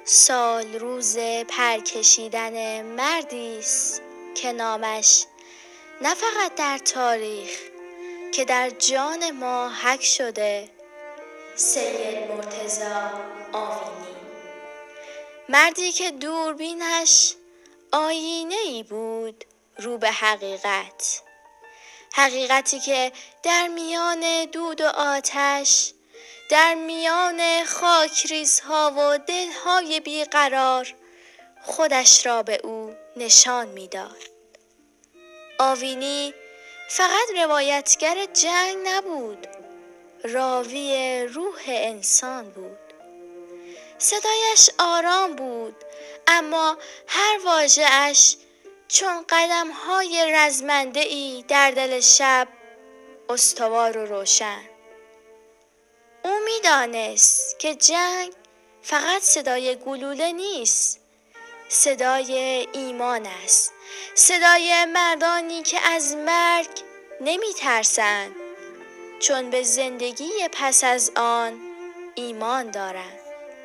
سال روز پرکشیدن مردی است که نامش نه فقط در تاریخ که در جان ما حک شده. سید مرتضی آوینی، مردی که دوربینش آینه ای بود رو به حقیقت، حقیقتی که در میان دود و آتش، در میان خاکریزها و دلهای بیقرار خودش را به او نشان می‌داد. آوینی فقط روایتگر جنگ نبود، راوی روح انسان بود. صدایش آرام بود، اما هر واژه‌اش چون قدم‌های رزمنده‌ای در دل شب، استوار و روشن. او می‌دانست که جنگ فقط صدای گلوله نیست، صدای ایمان است، صدای مردانی که از مرگ نمی‌ترسند، چون به زندگی پس از آن ایمان دارند.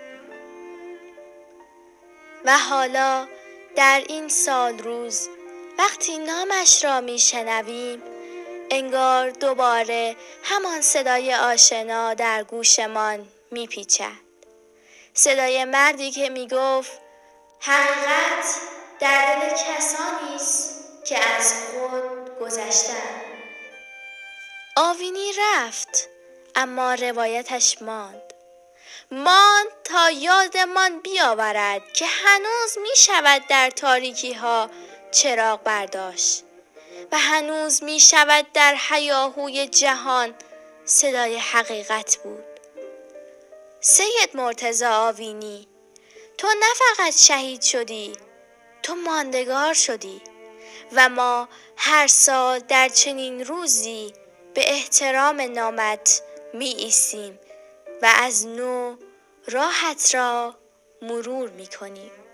و حالا در این سال روز وقتی نامش را میشنویم، انگار دوباره همان صدای آشنا در گوشمان میپیچد. صدای مردی که میگفت حقیقت در دل کسانی است که از خود گذشتند. آوینی رفت، اما روایتش ماند تا یادمان بیاورد که هنوز می شود در تاریکی ها چراغ برداشت و هنوز می شود در هیاهوی جهان صدای حقیقت بود. سید مرتضی آوینی، تو نه فقط شهید شدی، تو ماندگار شدی و ما هر سال در چنین روزی به احترام نامت می ایستیم و از نو راهت را مرور می کنیم.